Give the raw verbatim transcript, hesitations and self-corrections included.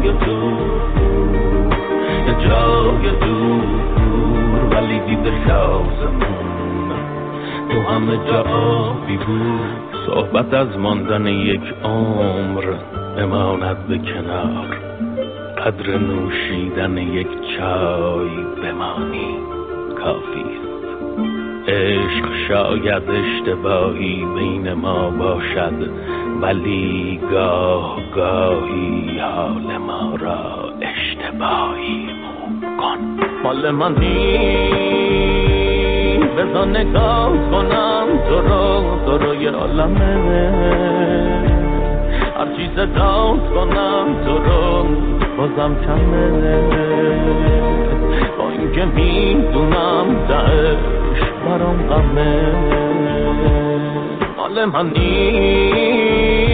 جای دور یه جای دور ولی دیده لازمون تو همه جا آبی بود. صحبت از ماندن یک عمر بماند به کنار، قدر نوشیدن یک چای بمانی کافیست. عشق شاید اشتباهی بین ما باشد، ولی گاه گاهی حال ما را اشتباهی کن. مال من نیست بذار نگاه کنم تو رو، تو رو یه عالمه هر چی صدات کنم تو رو بازم کمه. با اینکه میدونم دعش برام غمه، مال من نیست